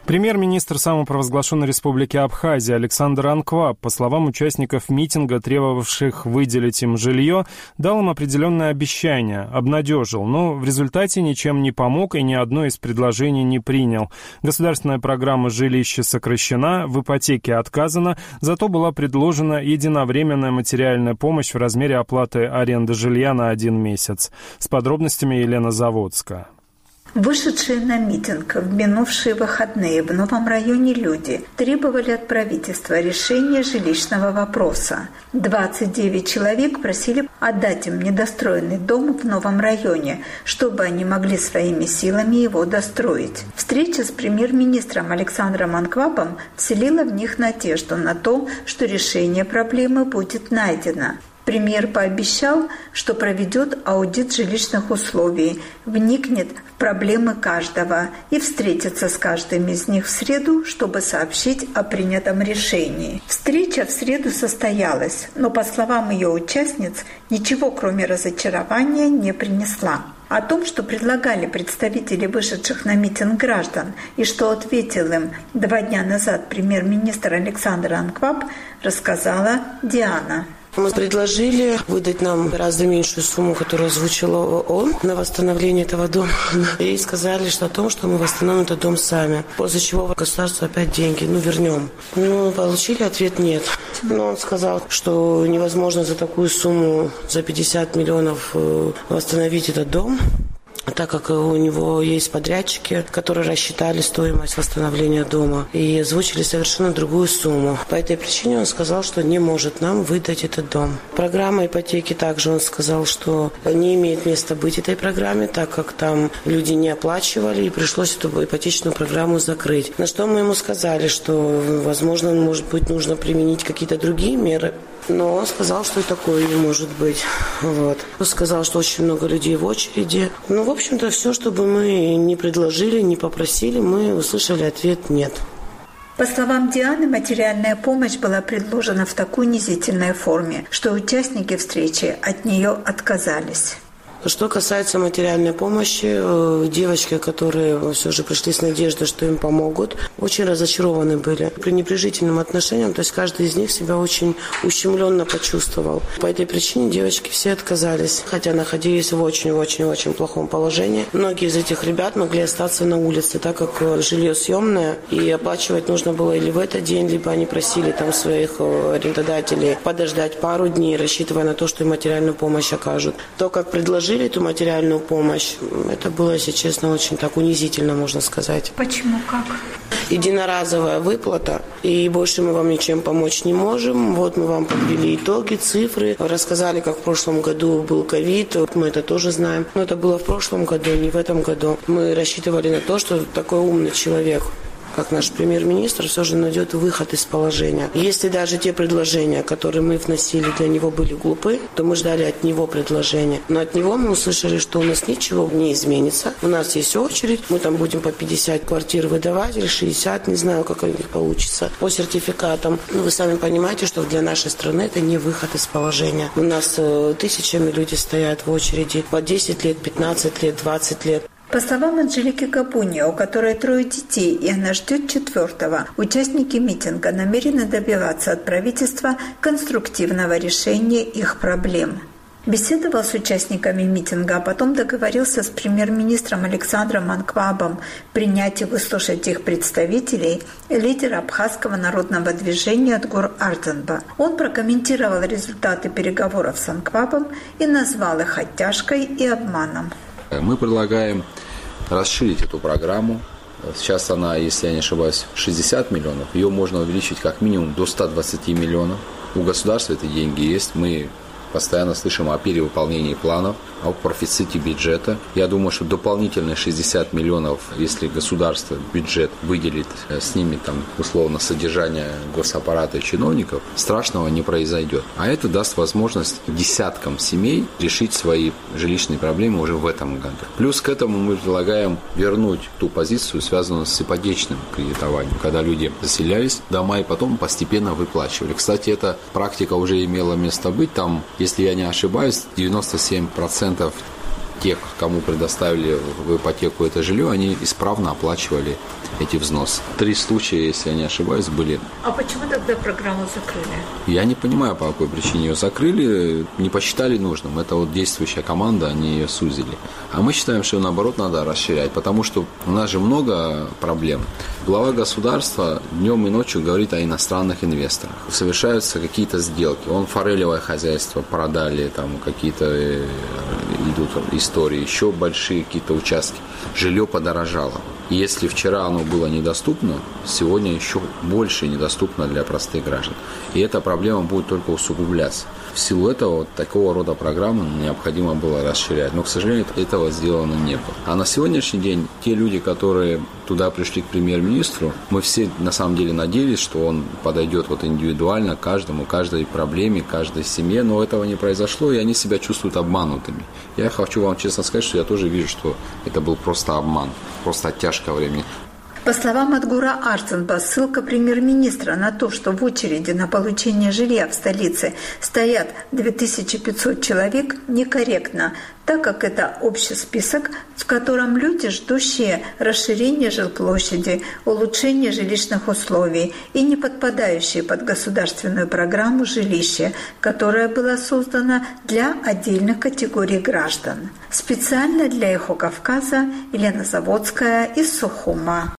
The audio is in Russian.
Премьер-министр самопровозглашенной республики Абхазия Александр Анкваб, по словам участников митинга, требовавших выделить им жилье, дал им определенное обещание, обнадежил, но в результате ничем не помог и ни одно из предложений не принял. Государственная программа жилища сокращена, в ипотеке отказано, зато была предложена единовременная материальная помощь в размере оплаты аренды жилья на 1 месяц. С подробностями Елена Заводская. Вышедшие на митинг в минувшие выходные в Новом районе люди требовали от правительства решения жилищного вопроса. 29 человек просили отдать им недостроенный дом в Новом районе, чтобы они могли своими силами его достроить. Встреча с премьер-министром Александром Анквабом вселила в них надежду на то, что решение проблемы будет найдено. Премьер пообещал, что проведет аудит жилищных условий, вникнет в проблемы каждого и встретится с каждым из них в среду, чтобы сообщить о принятом решении. Встреча в среду состоялась, но, по словам ее участниц, ничего кроме разочарования не принесла. О том, что предлагали представители вышедших на митинг граждан и что ответил им 2 дня назад премьер-министр Александр Анкваб, рассказала Диана. Мы предложили выдать нам гораздо меньшую сумму, которую озвучила ООН на восстановление этого дома. И сказали, что о том, что мы восстановим этот дом сами. После чего государство опять деньги, вернем. Получили ответ нет. Но он сказал, что невозможно за такую сумму, за 50 миллионов восстановить этот дом, так как у него есть подрядчики, которые рассчитали стоимость восстановления дома и озвучили совершенно другую сумму. По этой причине он сказал, что не может нам выдать этот дом. Программа ипотеки также он сказал, что не имеет места быть этой программе, так как там люди не оплачивали и пришлось эту ипотечную программу закрыть. На что мы ему сказали, что, возможно, может быть, нужно применить какие-то другие меры. Но он сказал, что и такое не может быть. Он сказал, что очень много людей в очереди. В общем-то, все, что бы мы не предложили, не попросили, мы услышали ответ «нет». По словам Дианы, материальная помощь была предложена в такой унизительной форме, что участники встречи от нее отказались. Что касается материальной помощи, девочки, которые все же пришли с надеждой, что им помогут, очень разочарованы были пренебрежительным отношением, то есть каждый из них себя очень ущемленно почувствовал. По этой причине девочки все отказались, хотя находились в очень-очень-очень плохом положении. Многие из этих ребят могли остаться на улице, так как жилье съемное, и оплачивать нужно было или в этот день, либо они просили там своих арендодателей подождать пару дней, рассчитывая на то, что им материальную помощь окажут. То, как предложили эту материальную помощь, это было, если честно, очень так унизительно, можно сказать. Почему? Как? Единоразовая выплата, и больше мы вам ничем помочь не можем. Мы вам подвели итоги, цифры, рассказали, как в прошлом году был ковид, мы это тоже знаем. Но это было в прошлом году, не в этом году. Мы рассчитывали на то, что такой умный человек, как наш премьер-министр, все же найдет выход из положения. Если даже те предложения, которые мы вносили, для него были глупы, то мы ждали от него предложения. Но от него мы услышали, что у нас ничего не изменится. У нас есть очередь, мы там будем по 50 квартир выдавать, или 60, не знаю, как у них получится, по сертификатам. Вы сами понимаете, что для нашей страны это не выход из положения. У нас тысячами люди стоят в очереди по 10 лет, 15 лет, 20 лет. По словам Анжелики Капуни, у которой 3 детей, и она ждет 4-го, участники митинга намерены добиваться от правительства конструктивного решения их проблем. Беседовал с участниками митинга, а потом договорился с премьер-министром Александром Анквабом принять и выслушать их представителей, лидера абхазского народного движения Отгор Ардзанба. Он прокомментировал результаты переговоров с Анквабом и назвал их оттяжкой и обманом. Мы предлагаем расширить эту программу. Сейчас она, если я не ошибаюсь, 60 миллионов. Ее можно увеличить как минимум до 120 миллионов. У государства эти деньги есть. Мы постоянно слышим о перевыполнении планов, о профиците бюджета. Я думаю, что дополнительные 60 миллионов, если государство бюджет выделит, снимет там условно содержание госаппарата и чиновников, страшного не произойдет. А это даст возможность десяткам семей решить свои жилищные проблемы уже в этом году. Плюс к этому мы предлагаем вернуть ту позицию, связанную с ипотечным кредитованием, когда люди заселялись в дома и потом постепенно выплачивали. Кстати, эта практика уже имела место быть. Там, если я не ошибаюсь, 97% тех, кому предоставили в ипотеку это жилье, они исправно оплачивали эти взносы. 3 случая, если я не ошибаюсь, были. А почему тогда программу закрыли? Я не понимаю, по какой причине ее закрыли, не посчитали нужным. Это вот действующая команда, они ее сузили. А мы считаем, что наоборот надо расширять, потому что у нас же много проблем. Глава государства днем и ночью говорит о иностранных инвесторах. Совершаются какие-то сделки. Он форелевое хозяйство продали, там какие-то идут истории, еще большие какие-то участки. Жилье подорожало. И если вчера оно было недоступно, сегодня еще больше недоступно для простых граждан. И эта проблема будет только усугубляться. В силу этого вот такого рода программы необходимо было расширять. Но, к сожалению, этого сделано не было. А на сегодняшний день те люди, которые туда пришли к премьер-министру, мы все на самом деле надеялись, что он подойдет вот индивидуально к каждому, каждой проблеме, каждой семье, но этого не произошло, и они себя чувствуют обманутыми. Я хочу вам честно сказать, что я тоже вижу, что это был просто обман, просто оттяжка времени. По словам Адгура Арценба, ссылка премьер-министра на то, что в очереди на получение жилья в столице стоят 2500 человек, некорректна, так как это общий список, в котором люди, ждущие расширения жилплощади, улучшения жилищных условий и не подпадающие под государственную программу жилища, которая была создана для отдельных категорий граждан. Специально для Эхо Кавказа Елена Заводская из Сухума.